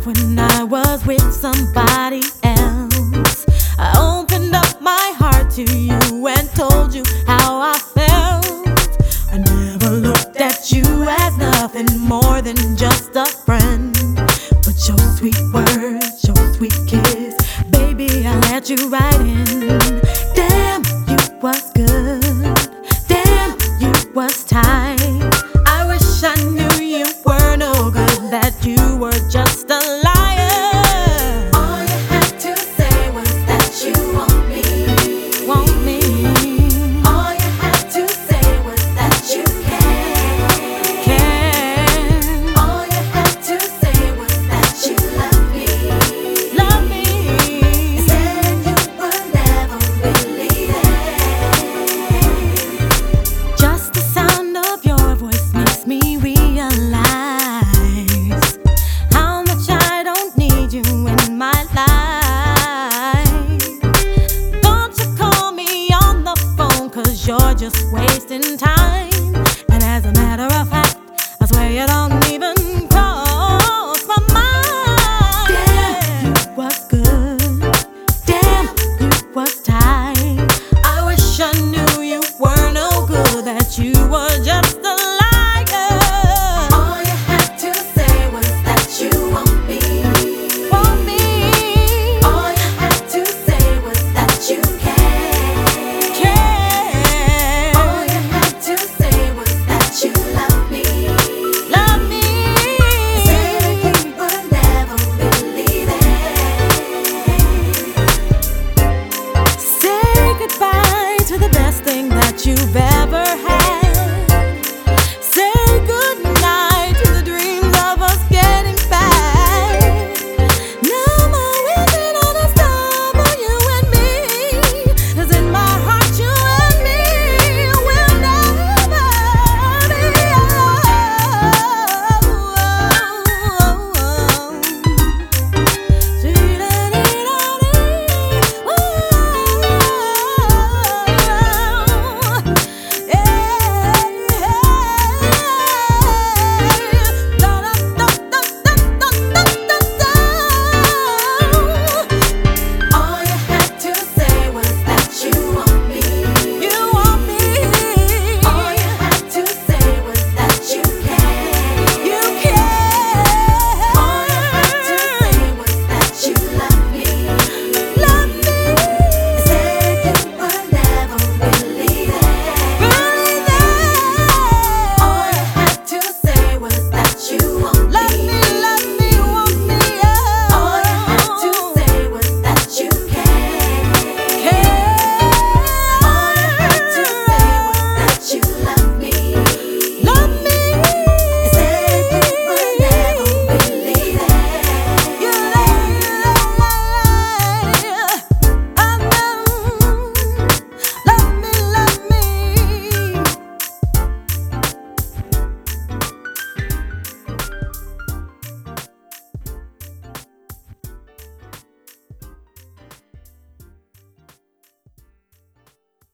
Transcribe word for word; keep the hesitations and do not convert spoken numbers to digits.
when I was with somebody else. I opened up my heart to you and told you how I felt. I never looked at you as nothing more than just a friend. But your sweet words, your sweet kiss, baby, I let you right in.